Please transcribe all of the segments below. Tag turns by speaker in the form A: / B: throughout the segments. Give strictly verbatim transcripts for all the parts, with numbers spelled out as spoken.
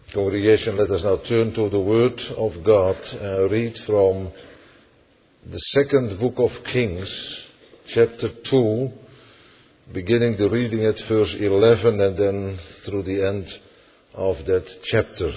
A: Congregation, let us now turn to the Word of God and read from the second book of Kings, chapter two, beginning the reading at verse eleven and then through the end of that chapter.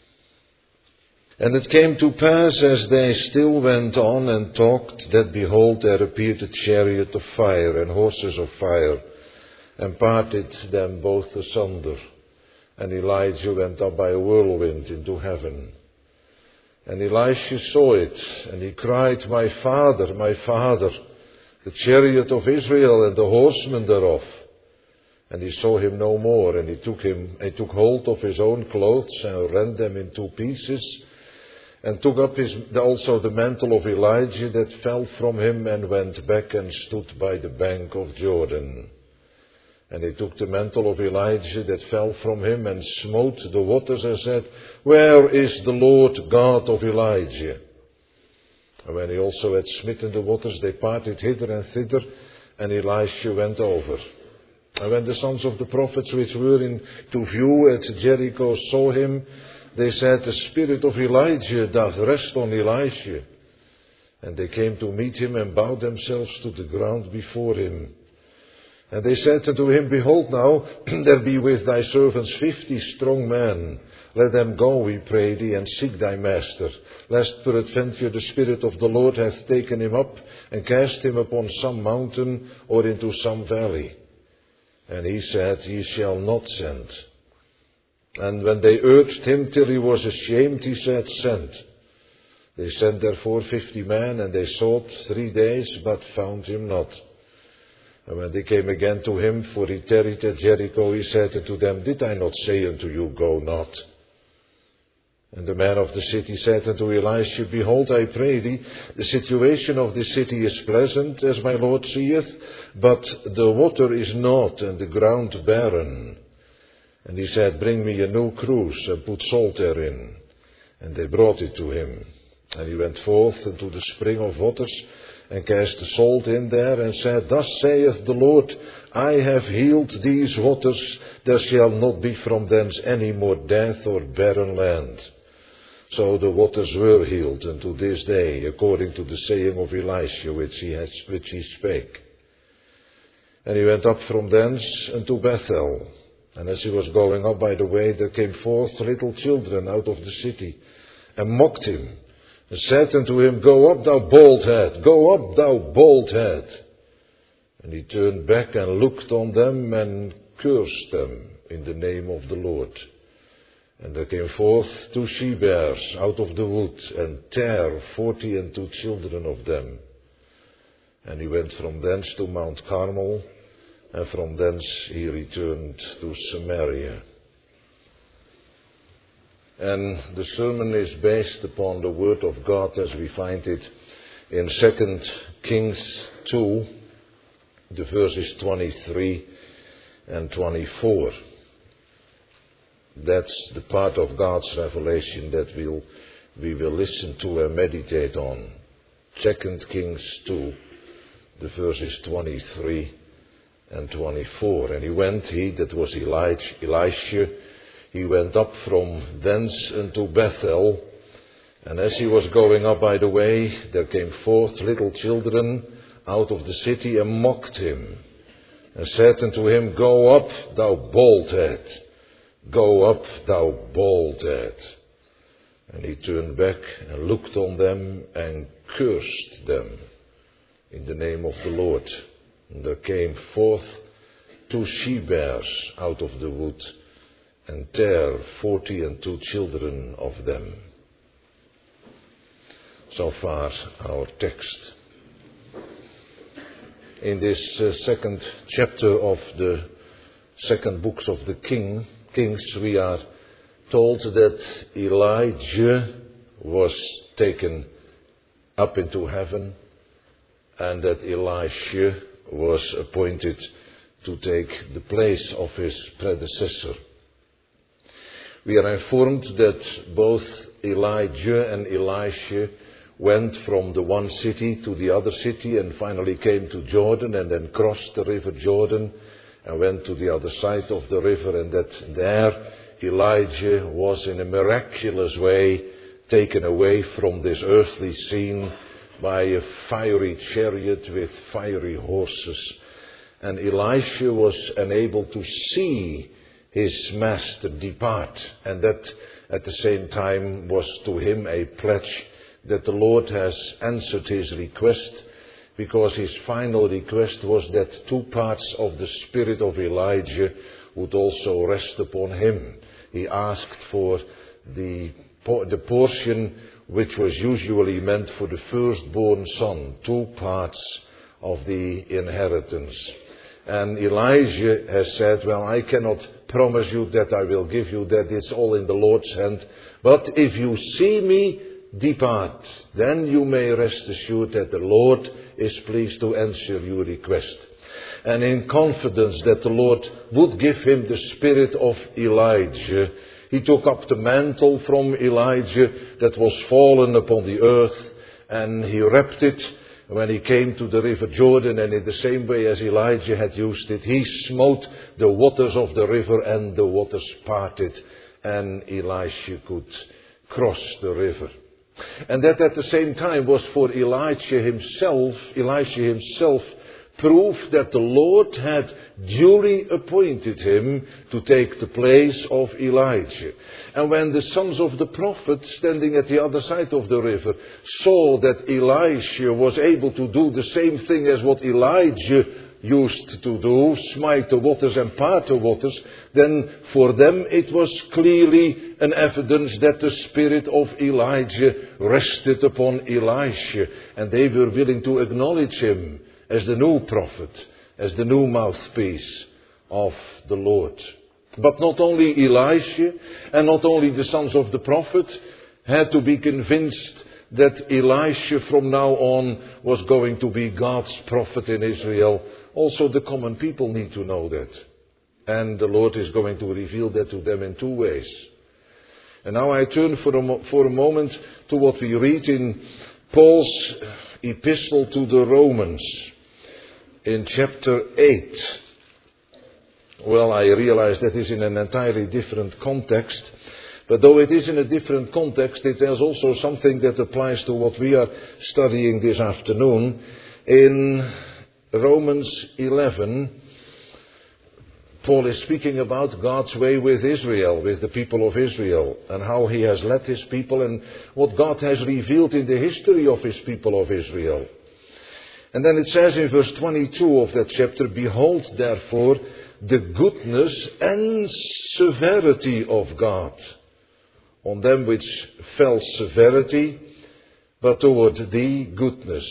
A: And it came to pass, as they still went on and talked, that behold, there appeared a chariot of fire and horses of fire, and parted them both asunder. And Elijah went up by a whirlwind into heaven. And Elisha saw it, and he cried, My father, my father, the chariot of Israel and the horsemen thereof. And he saw him no more, and he took him, he took hold of his own clothes and rent them in two pieces, and took up his, also the mantle of Elijah that fell from him, and went back and stood by the bank of Jordan. And he took the mantle of Elijah that fell from him, and smote the waters, and said, Where is the Lord God of Elijah? And when he also had smitten the waters, they parted hither and thither, and Elisha went over. And when the sons of the prophets which were in to view at Jericho saw him, they said, The spirit of Elijah doth rest on Elisha. And they came to meet him, and bowed themselves to the ground before him. And they said unto him, Behold now, there be with thy servants fifty strong men. Let them go, we pray thee, and seek thy master, lest peradventure the Spirit of the Lord hath taken him up, and cast him upon some mountain, or into some valley. And he said, Ye shall not send. And when they urged him till he was ashamed, he said, Send. They sent therefore fifty men, and they sought three days, but found him not. And when they came again to him, for he tarried at Jericho, he said unto them, Did I not say unto you, Go not? And the man of the city said unto Elisha, Behold, I pray thee, the situation of the city is pleasant, as my Lord seeth, but the water is not, and the ground barren. And he said, Bring me a new cruse, and put salt therein. And they brought it to him. And he went forth unto the spring of waters, and cast the salt in there, and said, Thus saith the Lord, I have healed these waters, there shall not be from thence any more death or barren land. So the waters were healed unto this day, according to the saying of Elisha, which he, has, which he spake. And he went up from thence unto Bethel. And as he was going up by the way, there came forth little children out of the city, and mocked him, and said unto him, Go up, thou bald head, go up, thou bald head. And he turned back and looked on them, and cursed them in the name of the Lord. And there came forth two she-bears out of the wood, and tare forty and two children of them. And he went from thence to Mount Carmel, and from thence he returned to Samaria. And the sermon is based upon the Word of God as we find it in Second Kings two, the verses twenty-three and twenty-four. That's the part of God's revelation that we'll, we will listen to and meditate on. Second Kings two, the verses twenty-three and twenty-four. And he went, he that was Elijah, Elisha, he went up from thence unto Bethel, and as he was going up by the way, there came forth little children out of the city, and mocked him, and said unto him, Go up, thou bald head, go up, thou bald head. And he turned back and looked on them, and cursed them in the name of the Lord. And there came forth two she-bears out of the wood, and tare forty and two children of them. So far our text. In this uh, second chapter of the second books of the King, Kings, we are told that Elijah was taken up into heaven, and that Elisha was appointed to take the place of his predecessor. We are informed that both Elijah and Elisha went from the one city to the other city, and finally came to Jordan, and then crossed the river Jordan and went to the other side of the river, and that there Elijah was in a miraculous way taken away from this earthly scene by a fiery chariot with fiery horses. And Elisha was unable to see his master depart. And that at the same time was to him a pledge that the Lord has answered his request, because his final request was that two parts of the spirit of Elijah would also rest upon him. He asked for the, the portion which was usually meant for the firstborn son, two parts of the inheritance. And Elijah has said, well, I cannot promise you that I will give you that. It's all in the Lord's hand. But if you see me depart, then you may rest assured that the Lord is pleased to answer your request. And in confidence that the Lord would give him the spirit of Elijah, he took up the mantle from Elijah that was fallen upon the earth, and he wrapped it when he came to the river Jordan, and in the same way as Elijah had used it, he smote the waters of the river, and the waters parted, and Elisha could cross the river. And that at the same time was for Elijah himself, Elisha himself, proof that the Lord had duly appointed him to take the place of Elijah. And when the sons of the prophet, standing at the other side of the river, saw that Elisha was able to do the same thing as what Elijah used to do, smite the waters and part the waters, then for them it was clearly an evidence that the spirit of Elijah rested upon Elisha, and they were willing to acknowledge him as the new prophet, as the new mouthpiece of the Lord. But not only Elisha and not only the sons of the prophet had to be convinced that Elisha from now on was going to be God's prophet in Israel. Also the common people need to know that. And the Lord is going to reveal that to them in two ways. And now I turn for a, mo- for a moment to what we read in Paul's epistle to the Romans in chapter eight. Well, I realize that is in an entirely different context. But though it is in a different context, it has also something that applies to what we are studying this afternoon. In Romans eleven, Paul is speaking about God's way with Israel, with the people of Israel, and how he has led his people and what God has revealed in the history of his people of Israel. And then it says in verse twenty-two of that chapter, "Behold, therefore, the goodness and severity of God on them which fell severity, but toward thee goodness."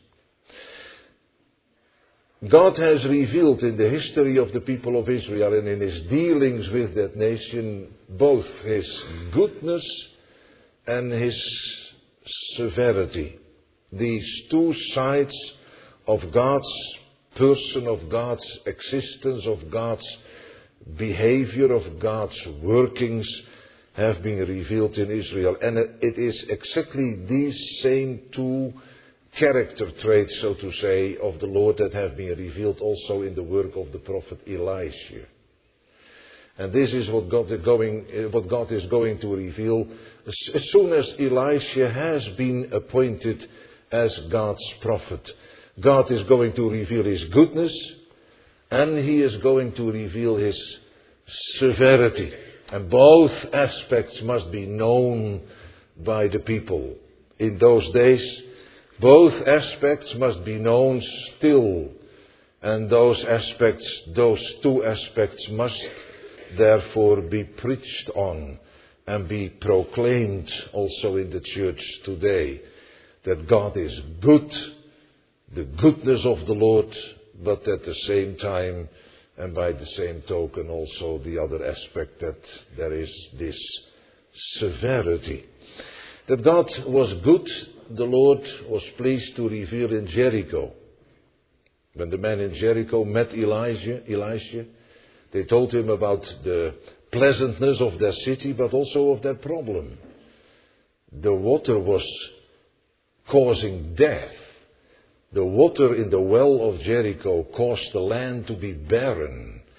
A: God has revealed in the history of the people of Israel and in his dealings with that nation both his goodness and his severity. These two sides of God's person, of God's existence, of God's behavior, of God's workings have been revealed in Israel. And it is exactly these same two character traits, so to say, of the Lord that have been revealed also in the work of the prophet Elisha. And this is what God is going, what God is going to reveal as soon as Elisha has been appointed as God's prophet. God is going to reveal his goodness, and he is going to reveal his severity. And both aspects must be known by the people. In those days, both aspects must be known still. And those aspects, those two aspects must therefore be preached on and be proclaimed also in the church today. That God is good, the goodness of the Lord, but at the same time and by the same token also the other aspect that there is this severity. That God was good, the Lord was pleased to reveal in Jericho. When the men in Jericho met Elijah, Elisha, they told him about the pleasantness of their city, but also of their problem. The water was causing death. The water in the well of Jericho caused the land to be barren.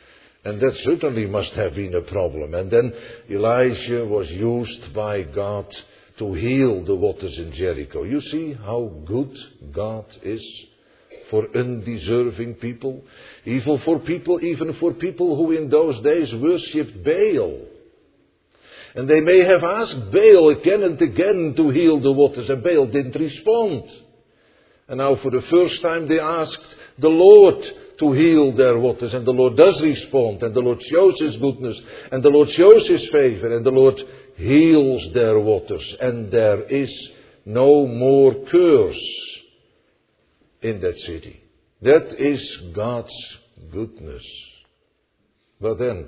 A: And that certainly must have been a problem. And then Elijah was used by God to heal the waters in Jericho. You see how good God is for undeserving people, even for people, even for people who in those days worshipped Baal. And they may have asked Baal again and again to heal the waters, and Baal didn't respond. And now for the first time they asked the Lord to heal their waters, and the Lord does respond, and the Lord shows His goodness, and the Lord shows His favor, and the Lord heals their waters, and there is no more curse in that city. That is God's goodness. But then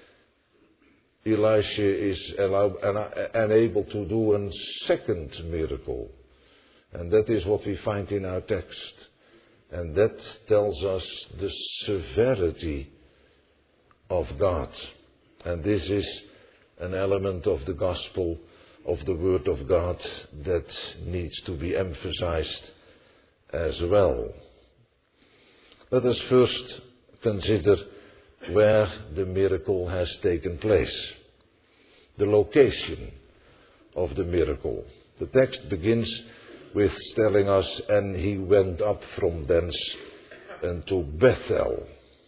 A: Elisha is allowed, unable to do a second miracle. And that is what we find in our text. And that tells us the severity of God. And this is an element of the gospel, of the Word of God, that needs to be emphasized as well. Let us first consider where the miracle has taken place. The location of the miracle. The text begins with telling us, and he went up from thence unto Bethel.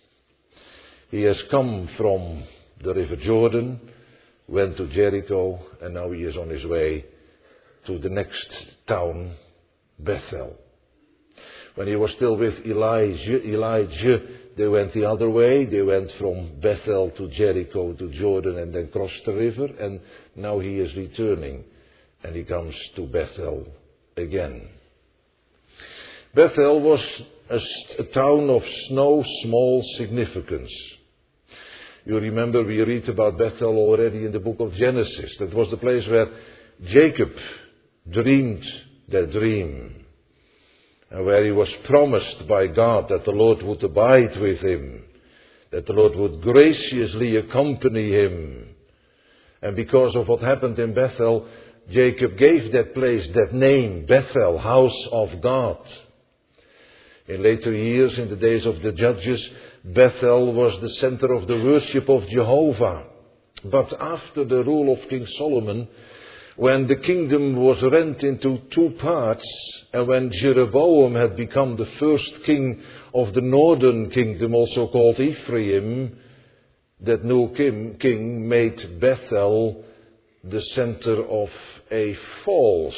A: He has come from the river Jordan, went to Jericho, and now he is on his way to the next town, Bethel. When he was still with Elijah, Elijah, they went the other way. They went from Bethel to Jericho to Jordan and then crossed the river. And now he is returning and he comes to Bethel again. Bethel was a, a town of no small significance. You remember we read about Bethel already in the book of Genesis. That was the place where Jacob dreamed that dream. And where he was promised by God that the Lord would abide with him, that the Lord would graciously accompany him. And because of what happened in Bethel, Jacob gave that place that name, Bethel, house of God. In later years, in the days of the judges, Bethel was the center of the worship of Jehovah. But after the rule of King Solomon, when the kingdom was rent into two parts, and when Jeroboam had become the first king of the northern kingdom, also called Ephraim, that new king made Bethel the center of a false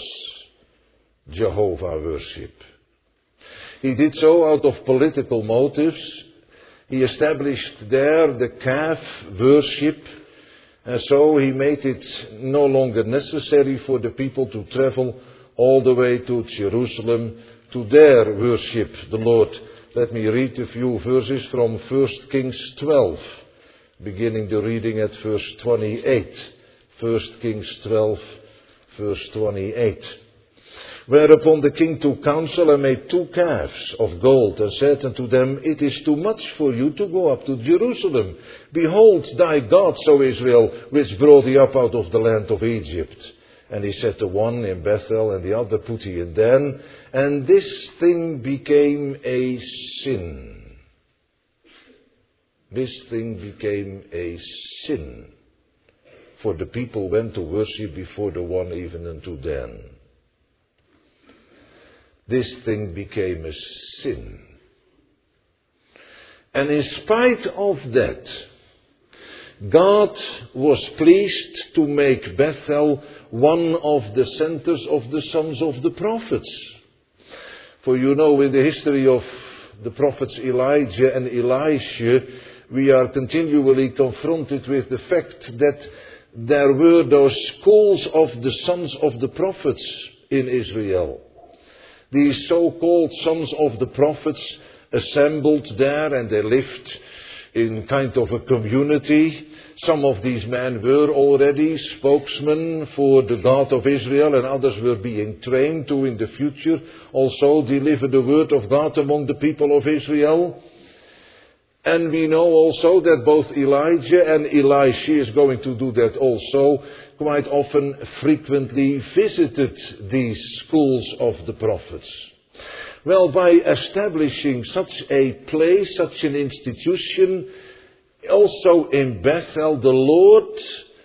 A: Jehovah worship. He did so out of political motives. He established there the calf worship. And so he made it no longer necessary for the people to travel all the way to Jerusalem to there worship the Lord. Let me read a few verses from First Kings twelve, beginning the reading at verse twenty-eight. First Kings twelve, verse twenty-eight. Whereupon the king took counsel and made two calves of gold, and said unto them, It is too much for you to go up to Jerusalem. Behold thy God, O Israel, which brought thee up out of the land of Egypt. And he set the one in Bethel, and the other put he in Dan. And this thing became a sin. This thing became a sin. For the people went to worship before the one even unto Dan. This thing became a sin. And in spite of that, God was pleased to make Bethel one of the centers of the sons of the prophets. For you know, in the history of the prophets Elijah and Elisha, we are continually confronted with the fact that there were those schools of the sons of the prophets in Israel. These so-called sons of the prophets assembled there, and they lived in kind of a community. Some of these men were already spokesmen for the God of Israel, and others were being trained to in the future also deliver the word of God among the people of Israel. And we know also that both Elijah and Elisha is going to do that also, quite often frequently visited these schools of the prophets. Well, by establishing such a place, such an institution, Also in Bethel, the Lord,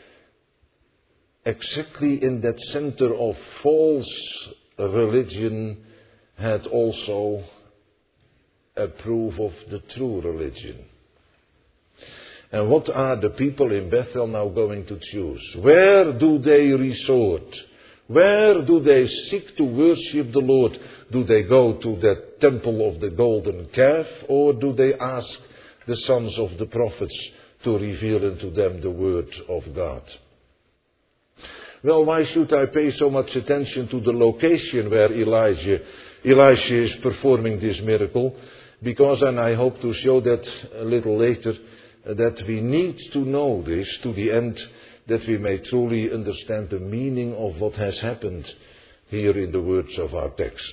A: exactly in that center of false religion, had also a proof of the true religion. And what are the people in Bethel now going to choose? Where do they resort? Where do they seek to worship the Lord? Do they go to that temple of the golden calf, or do they ask the sons of the prophets to reveal unto them the word of God? Well, why should I pay so much attention to the location where Elijah, Elisha is performing this miracle? Because, and I hope to show that a little later, that we need to know this to the end that we may truly understand the meaning of what has happened here in the words of our text.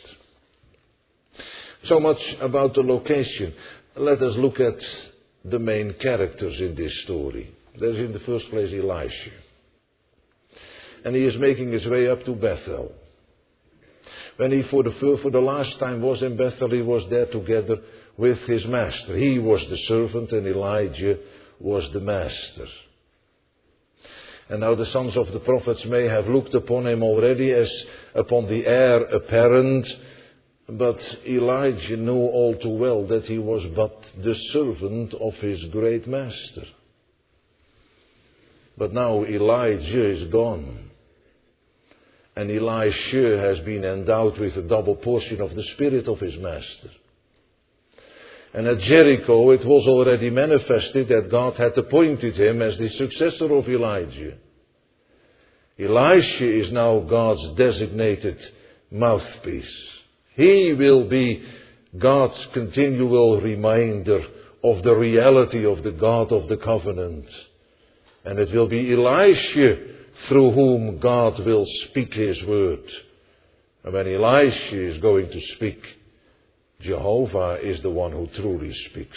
A: So much about the location. Let us look at the main characters in this story. There's in the first place Elisha. And he is making his way up to Bethel. When he for the, for the last time was in Bethel, he was there together with his master. He was the servant and Elijah was the master. And now the sons of the prophets may have looked upon him already as upon the heir apparent, but Elijah knew all too well that he was but the servant of his great master. But now Elijah is gone. And Elisha has been endowed with a double portion of the spirit of his master. And at Jericho it was already manifested that God had appointed him as the successor of Elijah. Elisha is now God's designated mouthpiece. He will be God's continual reminder of the reality of the God of the covenant. And it will be Elisha through whom God will speak his word. And when Elisha is going to speak, Jehovah is the one who truly speaks.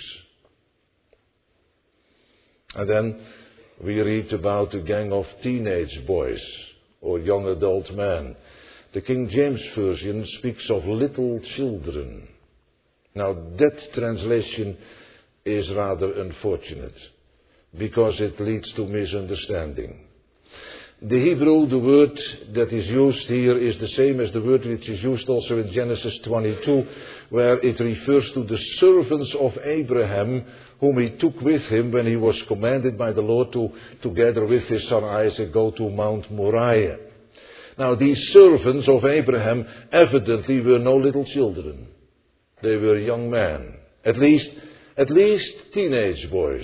A: And then we read about a gang of teenage boys or young adult men. The King James Version speaks of little children. Now that translation is rather unfortunate because it leads to misunderstanding. The Hebrew, the word that is used here is the same as the word which is used also in Genesis twenty-two, where it refers to the servants of Abraham, whom he took with him when he was commanded by the Lord to, together with his son Isaac, go to Mount Moriah. Now, these servants of Abraham evidently were no little children. They were young men, at least, at least teenage boys.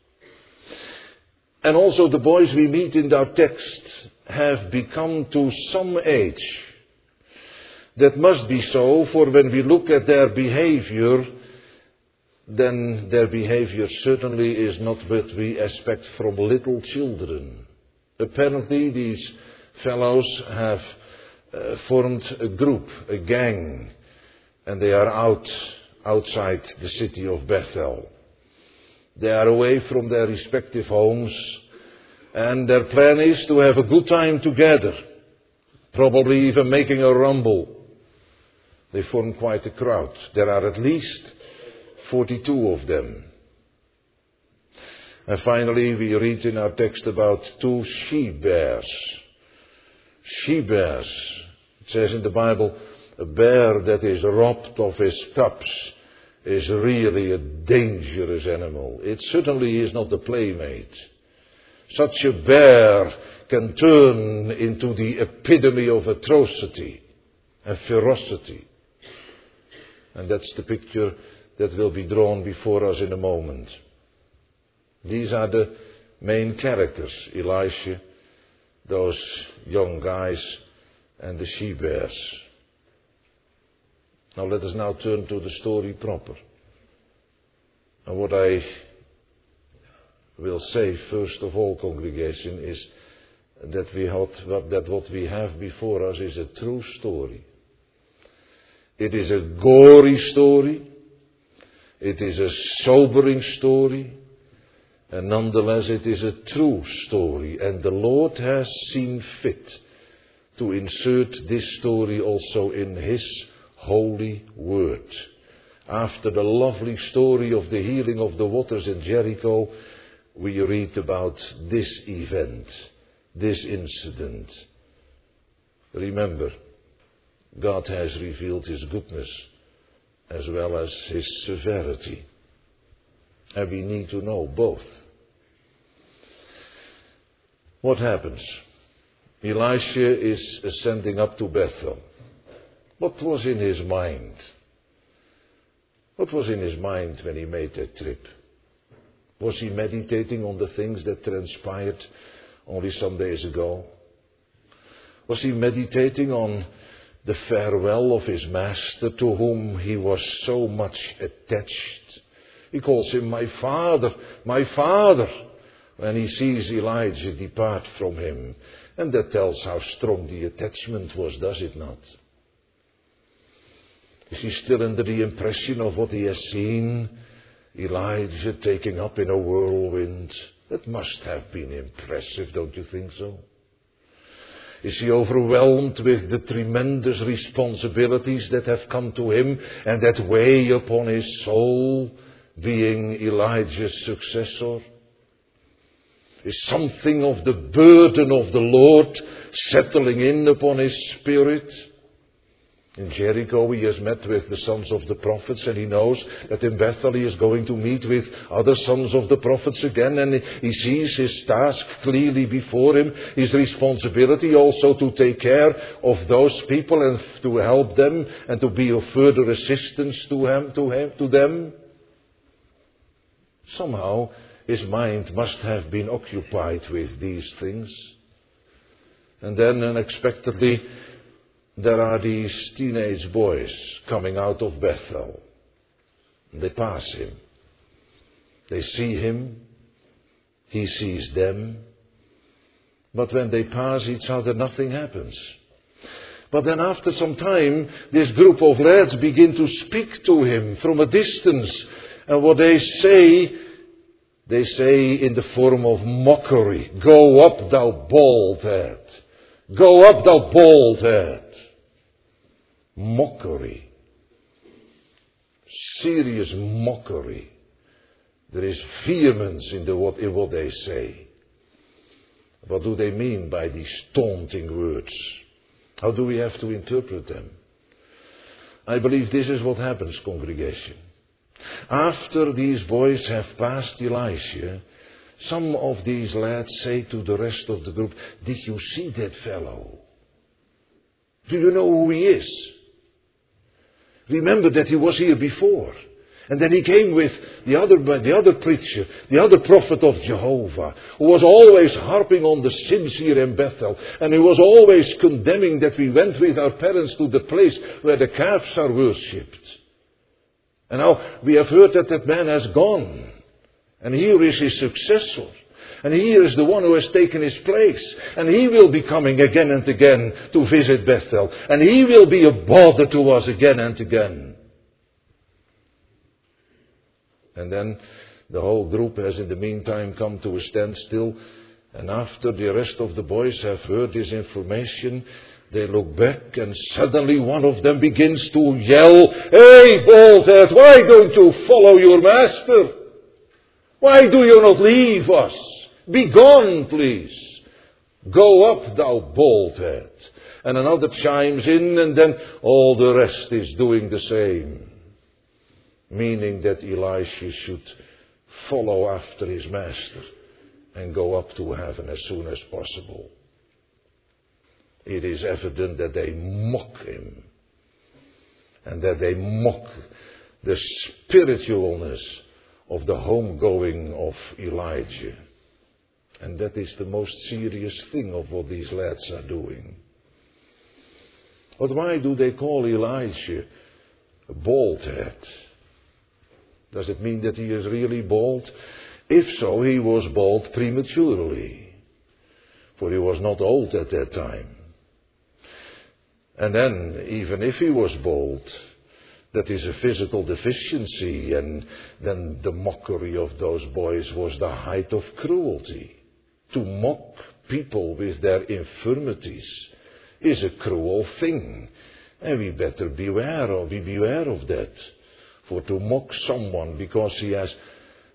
A: And also the boys we meet in our text have become to some age. That must be so, for when we look at their behavior, then their behavior certainly is not what we expect from little children. Apparently these fellows have uh, formed a group, a gang, and they are out outside the city of Bethel. They are away from their respective homes, and their plan is to have a good time together, probably even making a rumble. They form quite a crowd. There are at least forty-two of them. And finally, we read in our text about two she-bears. She-bears. It says in the Bible, a bear that is robbed of his cubs is really a dangerous animal. It certainly is not a playmate. Such a bear can turn into the epitome of atrocity and ferocity. And that's the picture that will be drawn before us in a moment. These are the main characters, Elisha, those young guys, and the she-bears. Now let us now turn to the story proper. And what I will say first of all, congregation, is that we have, that what we have before us is a true story. It is a gory story. It is a sobering story. And nonetheless it is a true story. And the Lord has seen fit to insert this story also in His holy word. After the lovely story of the healing of the waters in Jericho, we read about this event, this incident. Remember, God has revealed His goodness as well as His severity. And we need to know both. What happens? Elisha is ascending up to Bethel. What was in his mind? What was in his mind when he made that trip? Was he meditating on the things that transpired only some days ago? Was he meditating on the farewell of his master to whom he was so much attached? He calls him my father, my father, when he sees Elijah depart from him. And that tells how strong the attachment was, does it not? Is he still under the impression of what he has seen? Elijah taken up in a whirlwind. That must have been impressive, don't you think so? Is he overwhelmed with the tremendous responsibilities that have come to him and that weigh upon his soul, being Elijah's successor? Is something of the burden of the Lord settling in upon his spirit? In Jericho he has met with the sons of the prophets, and he knows that in Bethel he is going to meet with other sons of the prophets again, and he sees his task clearly before him, his responsibility also to take care of those people and to help them and to be of further assistance to him, to him, to them. Somehow his mind must have been occupied with these things. And then unexpectedly there are these teenage boys coming out of Bethel. They pass him. They see him. He sees them. But when they pass each other, nothing happens. But then after some time, this group of lads begin to speak to him from a distance. And what they say, they say in the form of mockery. Go up, thou bald head. Go up, thou bald head. Mockery. Serious mockery. There is vehemence in, the, what, in what they say. What do they mean by these taunting words? How do we have to interpret them? I believe this is what happens, congregation. After these boys have passed Elisha, some of these lads say to the rest of the group, did you see that fellow? Do you know who he is? Remember that he was here before. And then he came with the other, the other preacher, the other prophet of Jehovah, who was always harping on the sins here in Bethel. And he was always condemning that we went with our parents to the place where the calves are worshipped. And now we have heard that that man has gone. And here is his successor. And here is the one who has taken his place. And he will be coming again and again to visit Bethel. And he will be a bother to us again and again. And then the whole group has in the meantime come to a standstill. And after the rest of the boys have heard this information, they look back and suddenly one of them begins to yell, "Hey, baldhead, why don't you follow your master? Why do you not leave us? Be gone, please. Go up, thou baldhead." And another chimes in, and then all the rest is doing the same. Meaning that Elisha should follow after his master and go up to heaven as soon as possible. It is evident that they mock him. And that they mock the spiritualness of the homegoing of Elijah. And that is the most serious thing of what these lads are doing. But why do they call Elijah a bald head? Does it mean that he is really bald? If so, he was bald prematurely. For he was not old at that time. And then, even if he was bald, that is a physical deficiency, and then the mockery of those boys was the height of cruelty. To mock people with their infirmities is a cruel thing, and we better beware of, be beware of that. For to mock someone because he has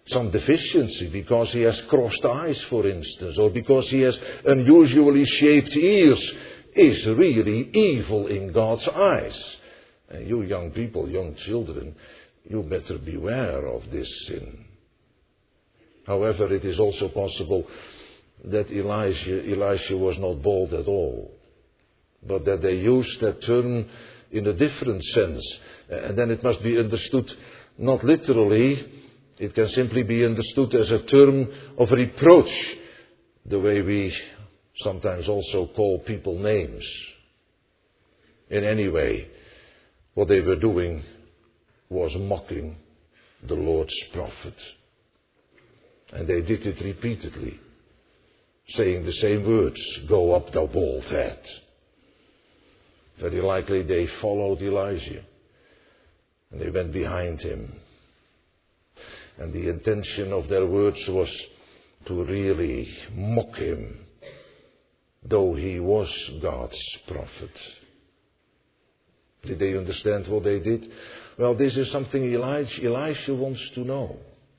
A: some deficiency, because he has crossed eyes, for instance, or because he has unusually shaped ears, is really evil in God's eyes. And you young people, young children, you better beware of this sin. However, it is also possible that Elijah, Elisha was not bald at all, but that they used that term in a different sense. And then it must be understood not literally. It can simply be understood as a term of reproach, the way we sometimes also call people names. In any way, what they were doing was mocking the Lord's prophet. And they did it repeatedly, saying the same words, "Go up, thou bald head." Very likely they followed Elijah, and they went behind him. And the intention of their words was to really mock him, though he was God's prophet. Did they understand what they did? Well, this is something Elijah, Elisha wants to know.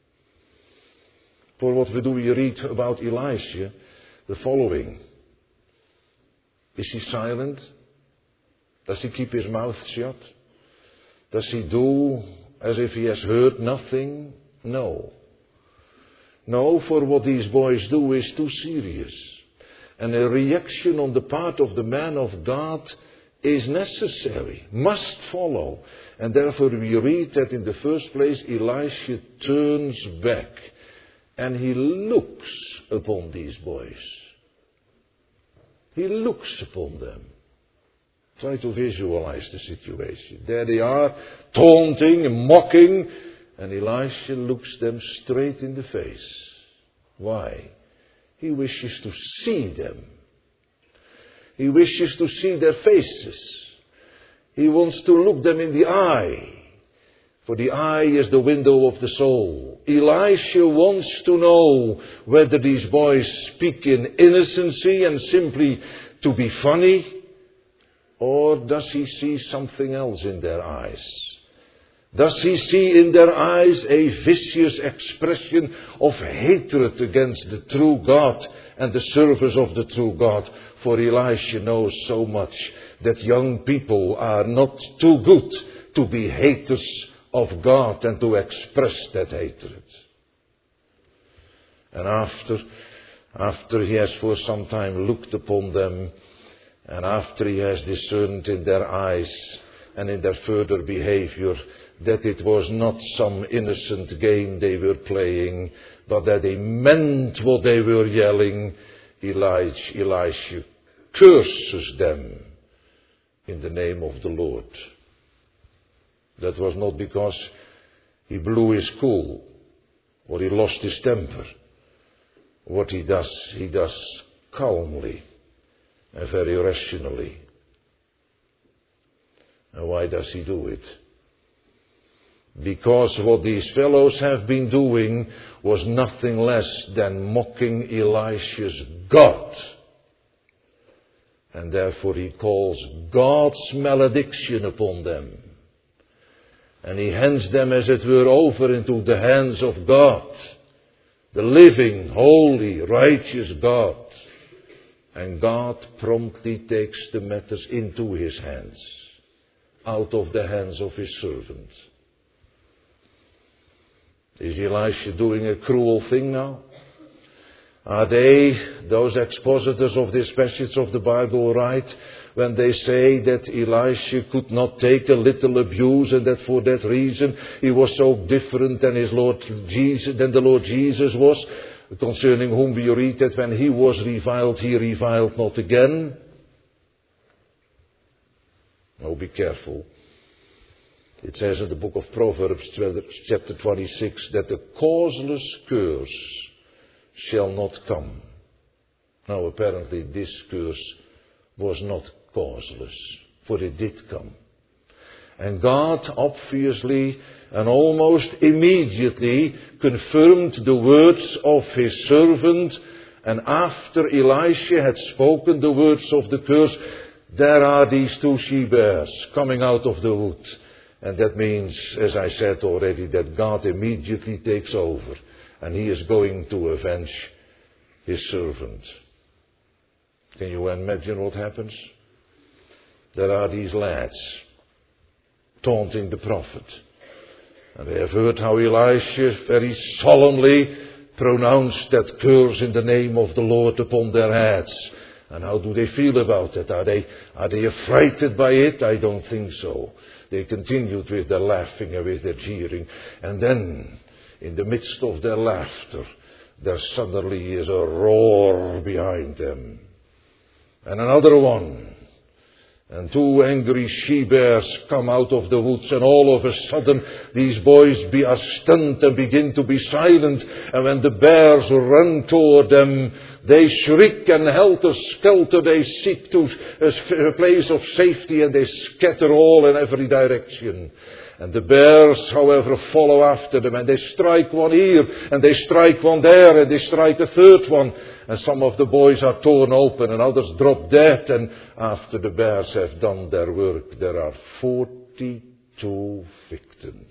A: For what do we read about Elisha? The following. Is he silent? Does he keep his mouth shut? Does he do as if he has heard nothing? No. No, for what these boys do is too serious. And a reaction on the part of the man of God is necessary, must follow. And therefore we read that in the first place Elisha turns back and he looks upon these boys. He looks upon them. Try to visualize the situation. There they are, taunting and mocking, and Elisha looks them straight in the face. Why? He wishes to see them. He wishes to see their faces. He wants to look them in the eye. For the eye is the window of the soul. Elisha wants to know whether these boys speak in innocency and simply to be funny, or does he see something else in their eyes? Does he see in their eyes a vicious expression of hatred against the true God and the service of the true God? For Elisha knows so much that young people are not too good to be haters of God and to express that hatred. And after, after he has for some time looked upon them, and after he has discerned in their eyes and in their further behavior that it was not some innocent game they were playing, but that they meant what they were yelling, Elijah, Elisha curses them in the name of the Lord. That was not because he blew his cool or he lost his temper. What he does, he does calmly and very rationally. And why does he do it? Because what these fellows have been doing was nothing less than mocking Elisha's God. And therefore he calls God's malediction upon them. And he hands them, as it were, over into the hands of God, the living, holy, righteous God. And God promptly takes the matters into his hands, out of the hands of his servant. Is Elisha doing a cruel thing now? Are they, those expositors of this passage of the Bible, right when they say that Elisha could not take a little abuse and that for that reason he was so different than his Lord Jesus, than the Lord Jesus was, concerning whom we read that when he was reviled, he reviled not again? Oh, be careful. It says in the book of Proverbs, chapter twenty-six, that the causeless curse shall not come. Now, apparently this curse was not causeless, for it did come. And God obviously and almost immediately confirmed the words of his servant. And after Elisha had spoken the words of the curse, there are these two she-bears coming out of the wood. And that means, as I said already, that God immediately takes over. and he is going to avenge his servant. Can you imagine what happens? There are these lads taunting the prophet. And they have heard how Elisha very solemnly pronounced that curse in the name of the Lord upon their heads. And how do they feel about it? Are they, are they affrighted by it? I don't think so. They continued with their laughing and with their jeering. And then, in the midst of their laughter, there suddenly is a roar behind them. And another one. And two angry she-bears come out of the woods, and all of a sudden these boys be are stunned and begin to be silent. And when the bears run toward them, they shriek and helter-skelter. They seek to a place of safety, and they scatter all in every direction. And the bears, however, follow after them, and they strike one here, and they strike one there, and they strike a third one. And some of the boys are torn open, and others drop dead. And after the bears have done their work, there are forty-two victims.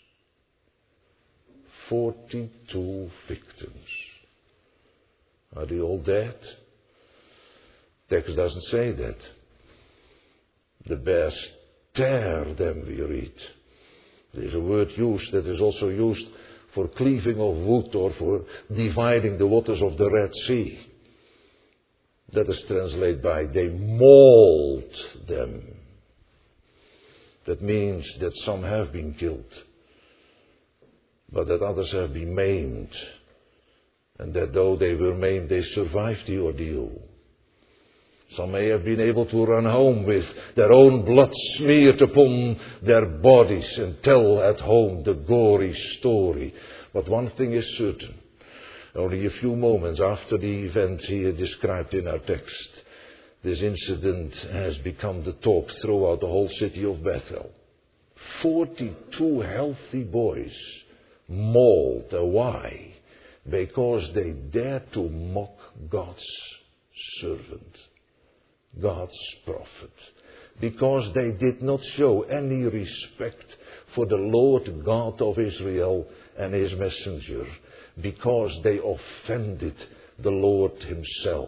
A: Forty-two victims. Are they all dead? Text doesn't say that. The bears tear them, we read. There is a word used that is also used for cleaving of wood or for dividing the waters of the Red Sea. That is translated by they mauled them. That means that some have been killed, but that others have been maimed, and that though they were maimed, they survived the ordeal. Some may have been able to run home with their own blood smeared upon their bodies and tell at home the gory story. But one thing is certain. Only a few moments after the event here described in our text, this incident has become the talk throughout the whole city of Bethel. Forty-two healthy boys mauled. Why? Because they dared to mock God's servant. God's prophet, because they did not show any respect for the Lord God of Israel and his messenger, because they offended the Lord himself.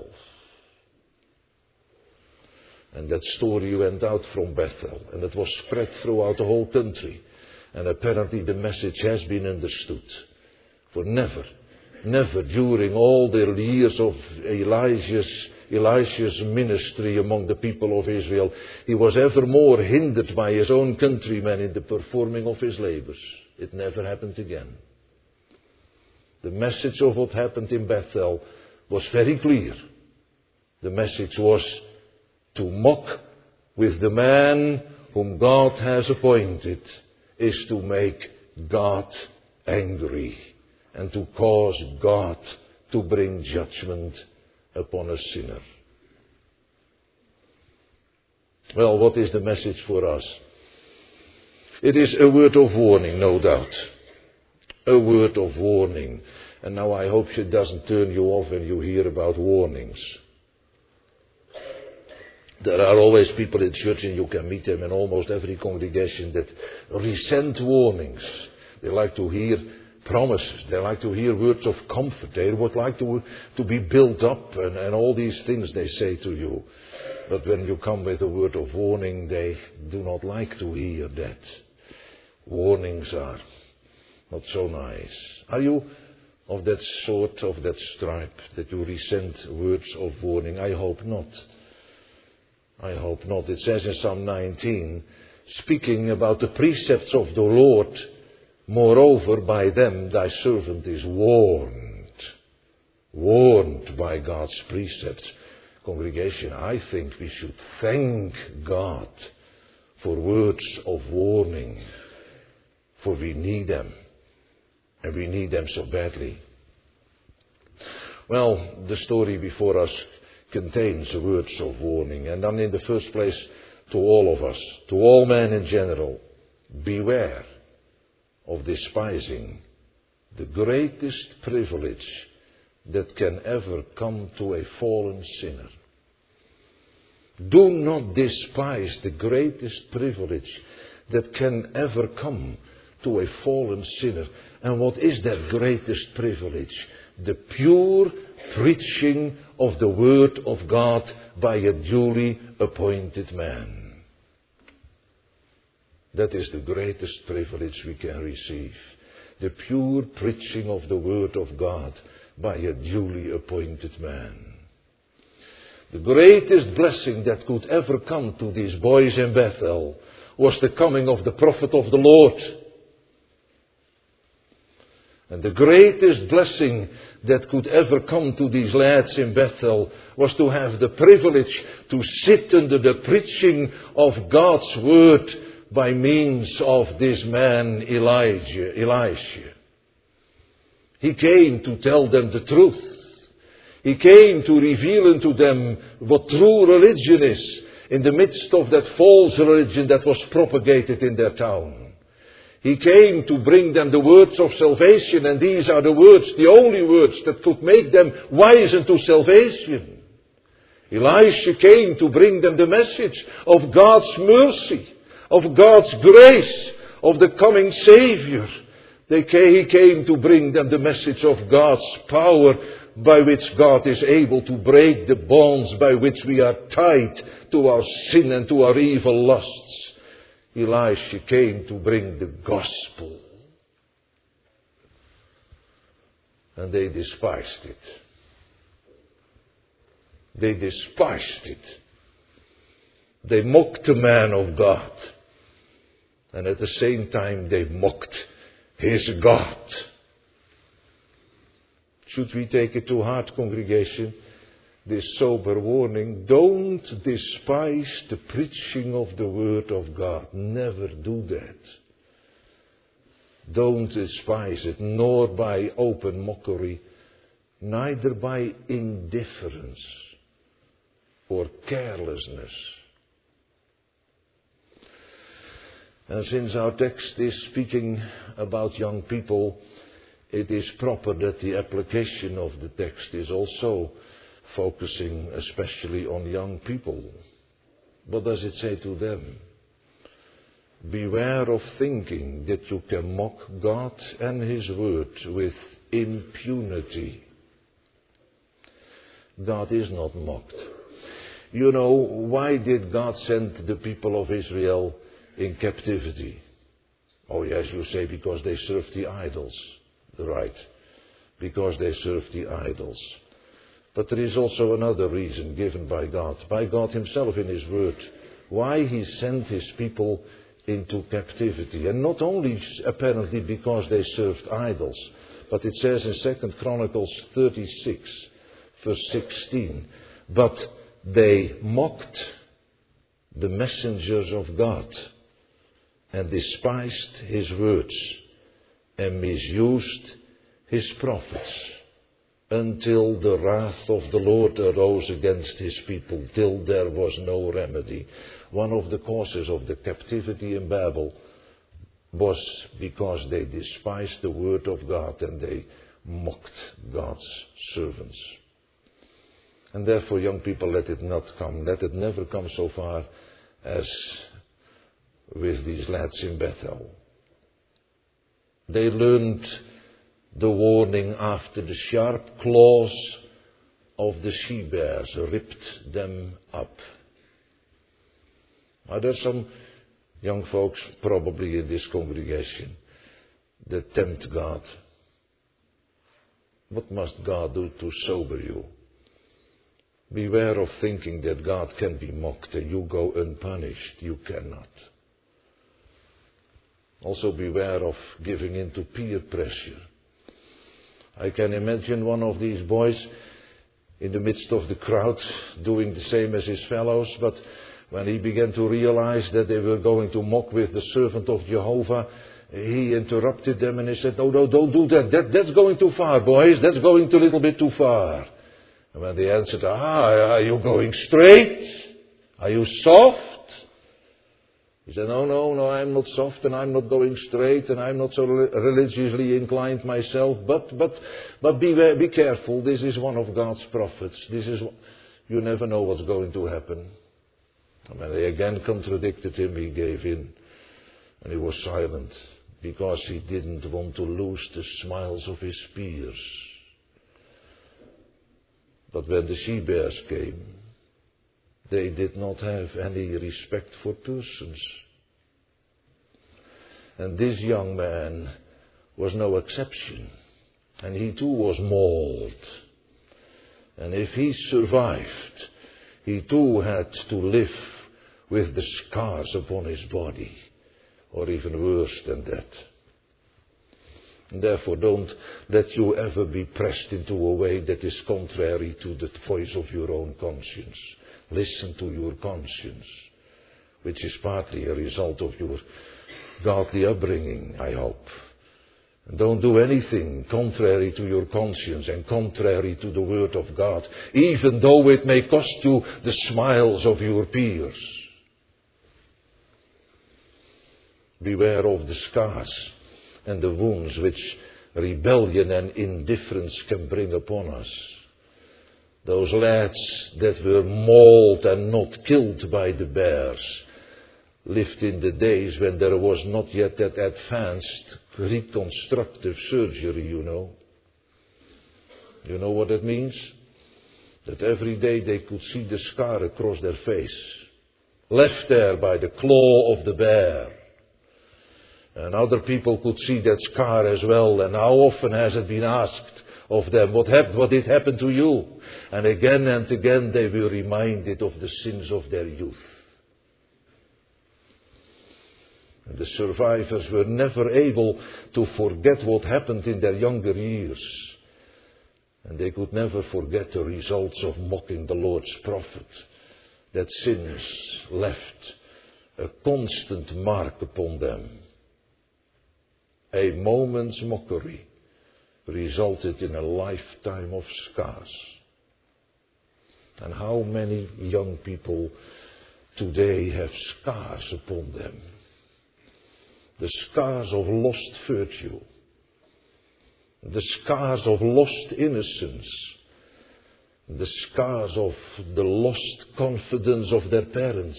A: And that story went out from Bethel, and it was spread throughout the whole country, and apparently the message has been understood. For never, never during all the years of Elijah's Elisha's ministry among the people of Israel, he was ever more hindered by his own countrymen in the performing of his labors. It never happened again. The message of what happened in Bethel was very clear. The message was to mock with the man whom God has appointed is to make God angry and to cause God to bring judgment upon a sinner. Well, what is the message for us? It is a word of warning, no doubt. A word of warning. And now I hope it doesn't turn you off when you hear about warnings. There are always people in church, and you can meet them in almost every congregation, that resent warnings. They like to hear promises. They like to hear words of comfort. They would like to, to be built up and, and all these things they say to you. But when you come with a word of warning, they do not like to hear that. Warnings are not so nice. Are you of that sort, of that stripe, that you resent words of warning? I hope not. I hope not. It says in Psalm nineteen, speaking about the precepts of the Lord, moreover, by them thy servant is warned. Warned by God's precepts. Congregation, I think we should thank God for words of warning. For we need them. And we need them so badly. Well, the story before us contains words of warning. And then in the first place, to all of us, to all men in general, beware of despising the greatest privilege that can ever come to a fallen sinner. Do not despise the greatest privilege that can ever come to a fallen sinner. And what is that greatest privilege? The pure preaching of the Word of God by a duly appointed man. That is the greatest privilege we can receive. The pure preaching of the Word of God by a duly appointed man. The greatest blessing that could ever come to these boys in Bethel was the coming of the prophet of the Lord. And the greatest blessing that could ever come to these lads in Bethel was to have the privilege to sit under the preaching of God's Word by means of this man Elijah, Elisha. He came to tell them the truth. He came to reveal unto them what true religion is in the midst of that false religion that was propagated in their town. He came to bring them the words of salvation, and these are the words, the only words that could make them wise unto salvation. Elisha came to bring them the message of God's mercy, of God's grace, of the coming Savior. They came, he came to bring them the message of God's power, by which God is able to break the bonds by which we are tied to our sin and to our evil lusts. Elisha came to bring the gospel. And they despised it. They despised it. They mocked the man of God. And at the same time they mocked his God. Should we take it to heart, congregation? This sober warning, don't despise the preaching of the Word of God. Never do that. Don't despise it, nor by open mockery, neither by indifference or carelessness. And since our text is speaking about young people, it is proper that the application of the text is also focusing especially on young people. What does it say to them? Beware of thinking that you can mock God and His Word with impunity. God is not mocked. You know, why did God send the people of Israel in captivity? Oh yes, you say because they served the idols. Right. Because they served the idols. But there is also another reason given by God, by God Himself in His Word, why He sent His people into captivity. And not only apparently because they served idols, but it says in Second Chronicles thirty-six, verse sixteen, but they mocked the messengers of God and despised His words and misused His prophets, until the wrath of the Lord arose against His people, till there was no remedy. One of the causes of the captivity in Babel was because they despised the Word of God and they mocked God's servants. And therefore, young people, let it not come, let it never come so far as with these lads in Bethel. They learned the warning after the sharp claws of the she-bears ripped them up. Are there some young folks probably in this congregation that tempt God? What must God do to sober you? Beware of thinking that God can be mocked and you go unpunished. You cannot. Also beware of giving in to peer pressure. I can imagine one of these boys in the midst of the crowd doing the same as his fellows, but when he began to realize that they were going to mock with the servant of Jehovah, he interrupted them and he said, no, no, don't do that. that. That's going too far, boys. That's going a little bit too far. And when they answered, ah, are you going straight? Are you soft? He said, no, no, no, I'm not soft and I'm not going straight and I'm not so religiously inclined myself. But, but, but be, be careful. This is one of God's prophets. This is, you never know what's going to happen. And when they again contradicted him, he gave in and he was silent. because he didn't want to lose the smiles of his peers. But when the she-bears came, they did not have any respect for persons. And this young man was no exception. And he too was mauled. And if he survived, he too had to live with the scars upon his body, or even worse than that. And therefore, don't let you ever be pressed into a way that is contrary to the voice of your own conscience. Listen to your conscience, which is partly a result of your godly upbringing, I hope. And don't do anything contrary to your conscience and contrary to the Word of God, even though it may cost you the smiles of your peers. Beware of the scars and the wounds which rebellion and indifference can bring upon us. Those lads that were mauled and not killed by the bears lived in the days when there was not yet that advanced reconstructive surgery, you know. You know what it means? That every day they could see the scar across their face, left there by the claw of the bear. And other people could see that scar as well. And how often has it been asked of them, what happened, what did happen to you? And again and again they were reminded of the sins of their youth. And the survivors were never able to forget what happened in their younger years. And they could never forget the results of mocking the Lord's prophet. That sins left a constant mark upon them. A moment's mockery resulted in a lifetime of scars. And how many young people today have scars upon them? The scars of lost virtue, the scars of lost innocence, the scars of the lost confidence of their parents.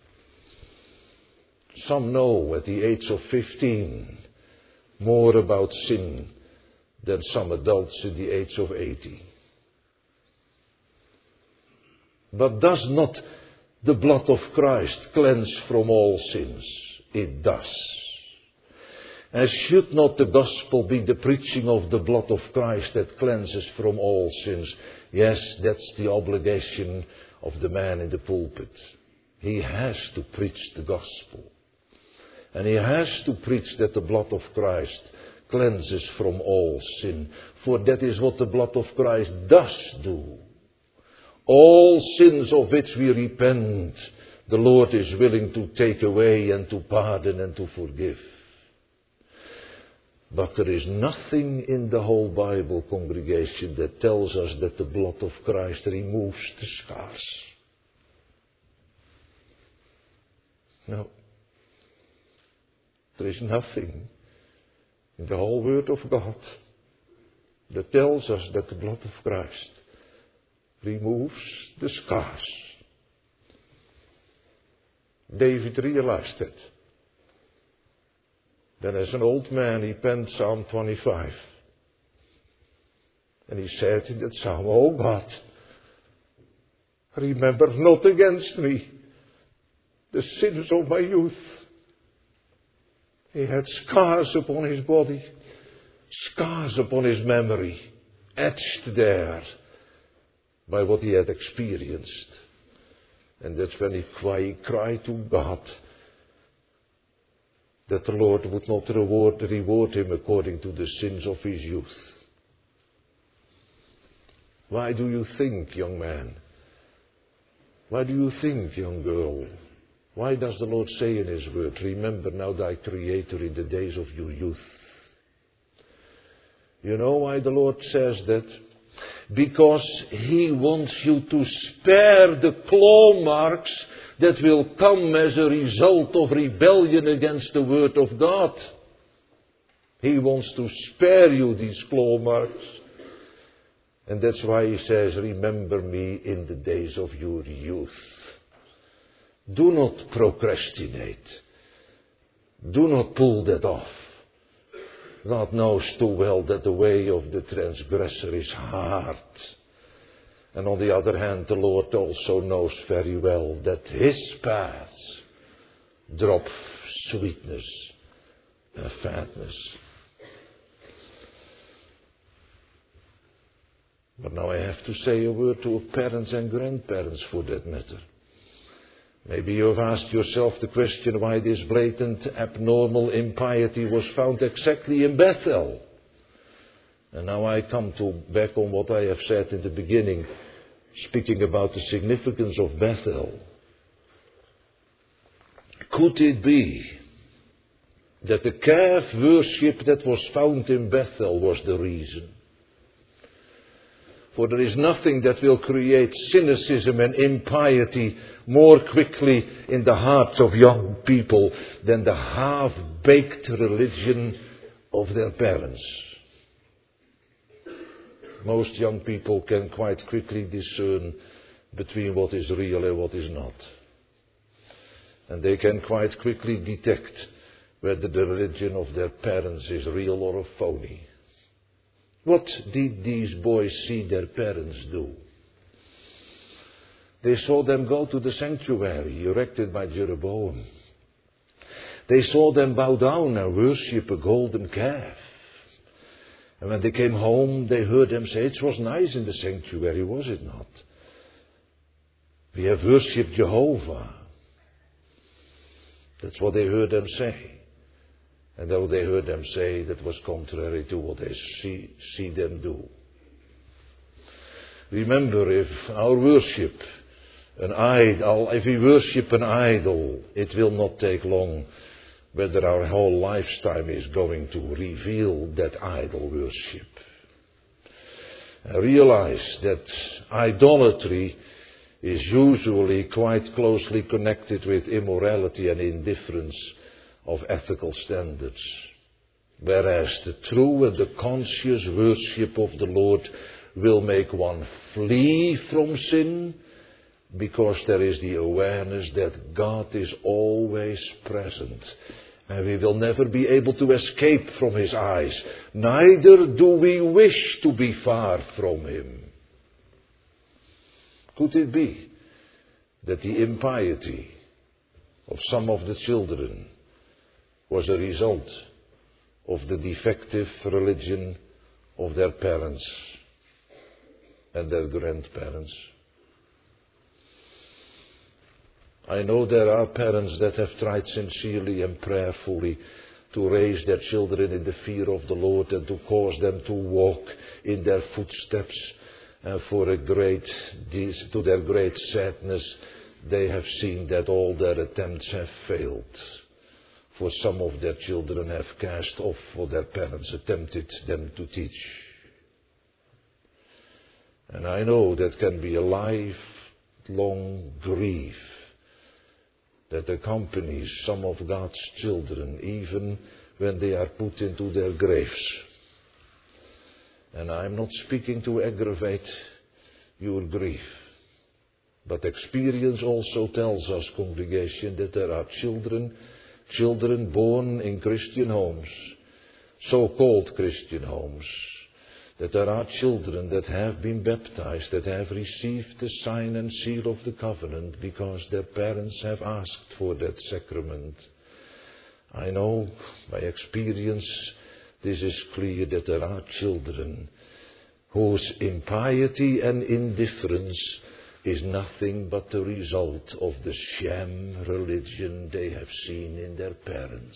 A: Some know at the age of fifteen more about sin than some adults at the age of eighty. But does not the blood of Christ cleanse from all sins? It does. And should not the gospel be the preaching of the blood of Christ that cleanses from all sins? Yes, that's the obligation of the man in the pulpit. He has to preach the gospel. And he has to preach that the blood of Christ cleanses from all sin. For that is what the blood of Christ does do. All sins of which we repent, the Lord is willing to take away and to pardon and to forgive. But there is nothing in the whole Bible, congregation, that tells us that the blood of Christ removes the scars. No. There is nothing in the whole Word of God that tells us that the blood of Christ removes the scars. David realized it. Then as an old man he penned Psalm twenty-five. And he said in that psalm, "Oh God, remember not against me the sins of my youth." He had scars upon his body, scars upon his memory, etched there by what he had experienced. And that's when he cried to God that the Lord would not reward, reward him according to the sins of his youth. Why do you think, young man? Why do you think, young girl? Why does the Lord say in His word, "Remember now thy Creator in the days of your youth"? You know why the Lord says that? Because He wants you to spare the claw marks that will come as a result of rebellion against the Word of God. He wants to spare you these claw marks. And that's why He says, "Remember me in the days of your youth." Do not procrastinate. Do not pull that off. God knows too well that the way of the transgressor is hard. And on the other hand, the Lord also knows very well that His paths drop sweetness and fatness. But now I have to say a word to parents and grandparents for that matter. Maybe you have asked yourself the question why this blatant abnormal impiety was found exactly in Bethel. And now I come to back on what I have said in the beginning, speaking about the significance of Bethel. Could it be that the calf worship that was found in Bethel was the reason? For there is nothing that will create cynicism and impiety more quickly in the hearts of young people than the half-baked religion of their parents. Most young people can quite quickly discern between what is real and what is not. And they can quite quickly detect whether the religion of their parents is real or a phony. What did these boys see their parents do? They saw them go to the sanctuary erected by Jeroboam. They saw them bow down and worship a golden calf. And when they came home, they heard them say, "It was nice in the sanctuary, was it not? We have worshipped Jehovah." That's what they heard them say. And though they heard them say, that was contrary to what they see, see them do. Remember, if our worship, an idol, if we worship an idol, it will not take long whether our whole lifetime is going to reveal that idol worship. I realize that idolatry is usually quite closely connected with immorality and indifference of ethical standards, whereas the true and the conscious worship of the Lord will make one flee from sin, because there is the awareness that God is always present, and we will never be able to escape from His eyes, neither do we wish to be far from Him. Could it be that the impiety of some of the children was a result of the defective religion of their parents and their grandparents? I know there are parents that have tried sincerely and prayerfully to raise their children in the fear of the Lord and to cause them to walk in their footsteps. And for a great, to their great sadness, they have seen that all their attempts have failed. For some of their children have cast off what their parents attempted them to teach. And I know that can be a lifelong grief that accompanies some of God's children, even when they are put into their graves. And I'm not speaking to aggravate your grief, but experience also tells us, congregation, that there are children Children born in Christian homes, so-called Christian homes, that there are children that have been baptized, that have received the sign and seal of the covenant because their parents have asked for that sacrament. I know by experience this is clear that there are children whose impiety and indifference is nothing but the result of the sham religion they have seen in their parents.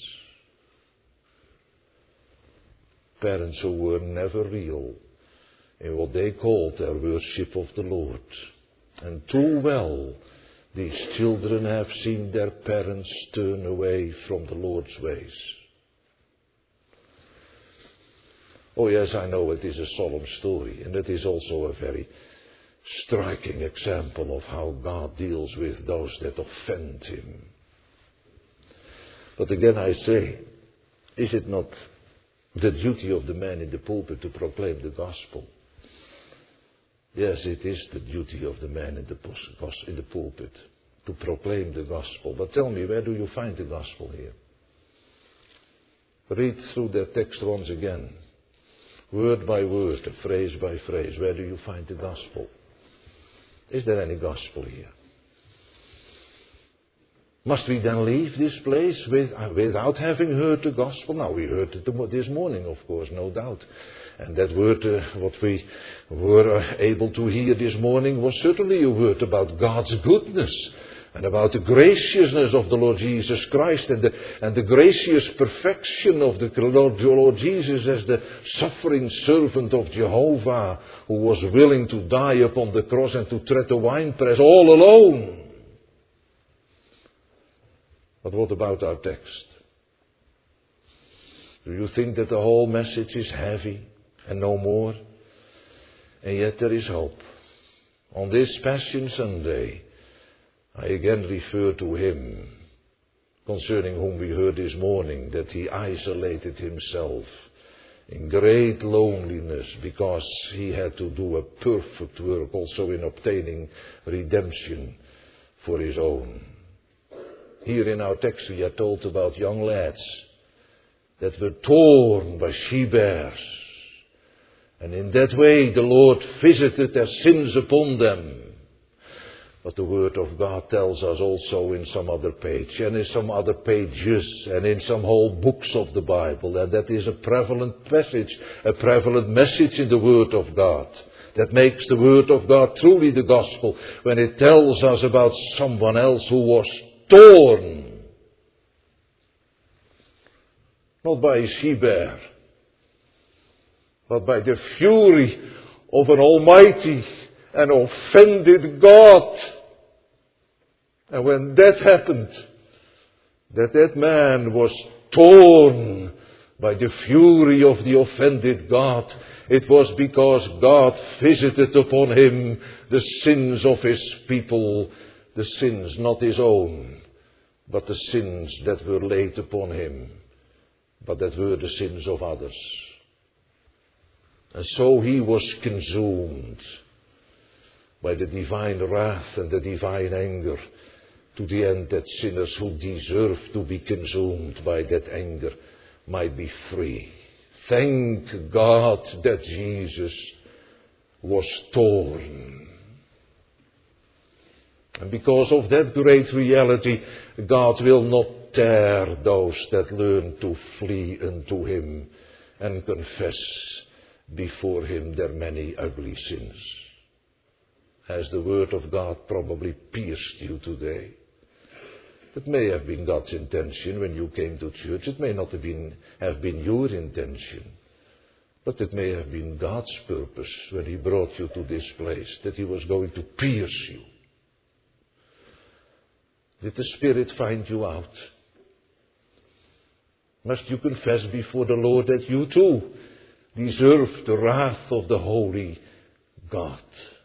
A: Parents who were never real in what they called their worship of the Lord. And too well these children have seen their parents turn away from the Lord's ways. Oh yes, I know it is a solemn story, and it is also a very striking example of how God deals with those that offend Him. But again I say, is it not the duty of the man in the pulpit to proclaim the gospel? Yes, it is the duty of the man in the, in the pulpit to proclaim the gospel. But tell me, where do you find the gospel here? Read through that text once again. Word by word, phrase by phrase. Where do you find the gospel? Is there any gospel here? Must we then leave this place with, uh, without having heard the gospel? Now, we heard it this morning, of course, no doubt. And that word, uh, what we were uh, able to hear this morning, was certainly a word about God's goodness and about the graciousness of the Lord Jesus Christ and the, and the gracious perfection of the Lord, Lord Jesus as the suffering servant of Jehovah, who was willing to die upon the cross and to tread the winepress all alone. But what about our text? Do you think that the whole message is heavy and no more? And yet there is hope. On this Passion Sunday, I again refer to him, concerning whom we heard this morning, that he isolated himself in great loneliness because he had to do a perfect work also in obtaining redemption for his own. Here in our text we are told about young lads that were torn by she-bears. And in that way the Lord visited their sins upon them. But the Word of God tells us also in some other page, and in some other pages, and in some whole books of the Bible, and that is a prevalent passage, a prevalent message in the Word of God, that makes the Word of God truly the gospel, when it tells us about someone else who was torn, not by a she-bear, but by the fury of an almighty and offended God. And when that happened, that that man was torn by the fury of the offended God, it was because God visited upon him the sins of his people, the sins not his own, but the sins that were laid upon him, but that were the sins of others. And so he was consumed by the divine wrath and the divine anger, to the end that sinners who deserve to be consumed by that anger might be free. Thank God that Jesus was torn. And because of that great reality, God will not tear those that learn to flee unto him and confess before him their many ugly sins. Has the Word of God probably pierced you today? That may have been God's intention when you came to church. It may not have been, have been your intention. But it may have been God's purpose when he brought you to this place, that he was going to pierce you. Did the Spirit find you out? Must you confess before the Lord that you too deserve the wrath of the holy God?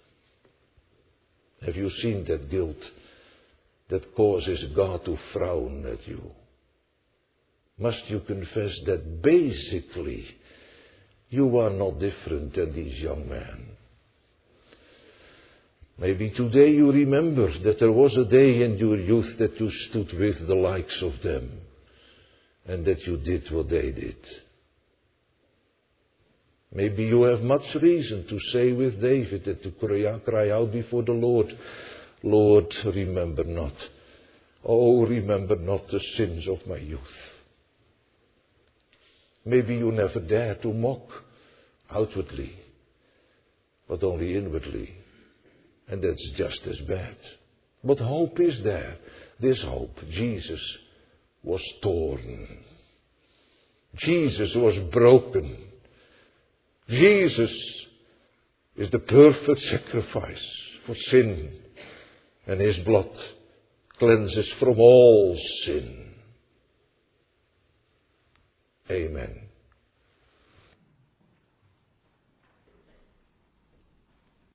A: Have you seen that guilt that causes God to frown at you? Must you confess that basically you are not different than these young men? Maybe today you remember that there was a day in your youth that you stood with the likes of them and that you did what they did. Maybe you have much reason to say with David that to cry, cry out before the Lord, Lord, remember not, oh, remember not the sins of my youth. Maybe you never dare to mock outwardly, but only inwardly. And that's just as bad. But hope is there. This hope. Jesus was torn. Jesus was broken. Jesus is the perfect sacrifice for sin. And his blood cleanses from all sin. Amen.